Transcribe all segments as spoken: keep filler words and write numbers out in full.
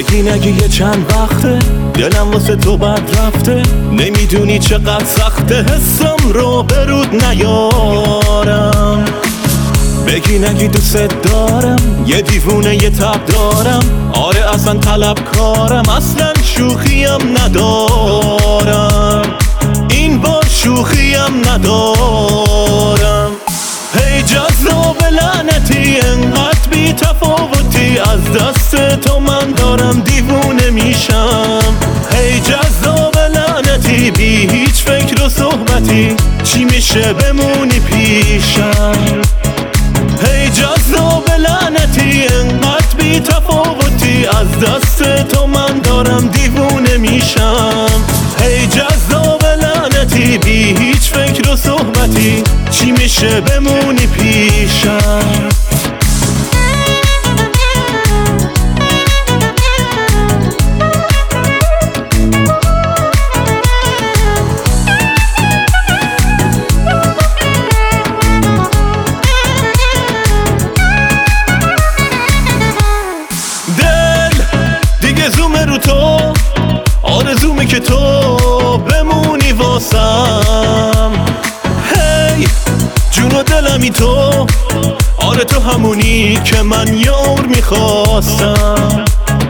بگی نگی یه چند وقته دلم واسه تو بد رفته، نمیدونی چقدر سخته حسم رو برود نیارم. بگی نگی دوست دارم، یه دیوونه یه تب دارم، آره اصلا طلبکارم، اصلا شوخیم ندارم، این بار شوخیم ندارم. هی جذاب لعنتی انقدر بی تفاوتی، از دست تو من دارم دیوونه میشم. هی جذاب لعنتی بی هیچ فکر و صحبتی، چی میشه بمونی پیشم. هی جذاب لعنتی انقدر بی تفاوتی، از دست تو من دارم دیوونه میشم. هی جذاب لعنتی بی هیچ فکر و صحبتی، چی میشه بمونی پیشم. زومه رو تو، آرزومه که تو بمونی واسم. هی جون و دلمی تو، آره تو همونی که من یه عمر میخواستم.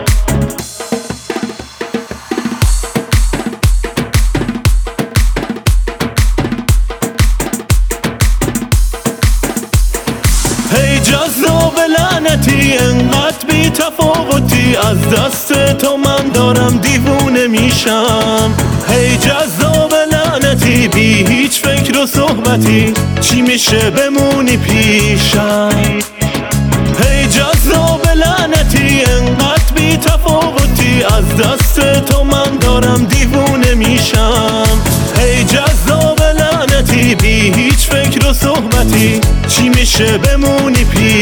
هی جذاب لعنتی انقدر بی تفاوتی، از دست تو من دارم دیوونه میشم. هی جذاب لعنتی بی هیچ فکر و صحبتی، چی میشه بمونی پیشم. هی جذاب لعنتی انقدر بی تفاوتی، از دست تو من دارم دیوونه میشم. هی جذاب لعنتی بی هیچ فکر و صحبتی، چی میشه بمونی پیشم.